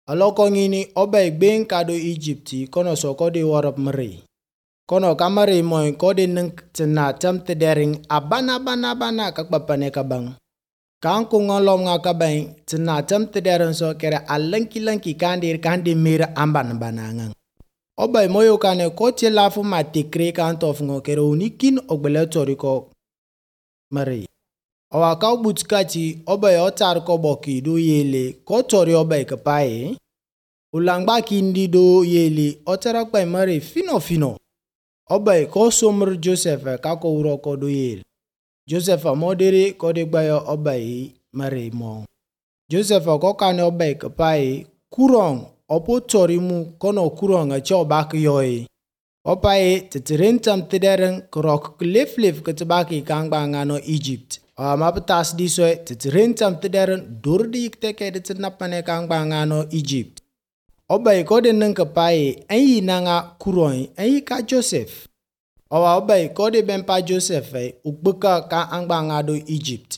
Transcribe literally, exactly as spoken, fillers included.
Aloko ngini obai ben kado Egypti kono soko de warap mari. Kono kamari moy kode neng tena tam tedering abana bana bana kakbapane kabang. Kan ko ngolom nga kabang tena tam tedering so kere alanki lanki kandir kandi mira amban banangang. Obai moyo kane ko lafu matikre kan tof ngo kere unikin ogbele toriko mari. Awa kau butskati obai otar ko boki do yele ko tori obai kapae. Ulangba kindi do yele otarak bay mari fino fino. Obai ko somr Joseph kako uro ko do yele. Joseph modere ko de bayo obai mari mo. Joseph ko kane obai kapae kurong opo tori mu kono kurong a cho bak yoy. Opai tetirentam tideren krok kleflef ketebaki kangba ngano Egypt. Uh, mapetas disoy tetirentam tideren durdi ikteke de tenapane kangba ngano Egypt. Obai kode neng kapai ayi nanga kuroi ayi ka Joseph. Owa obai kode bempa Joseph ay ukbuka ka angba ngado Egypt.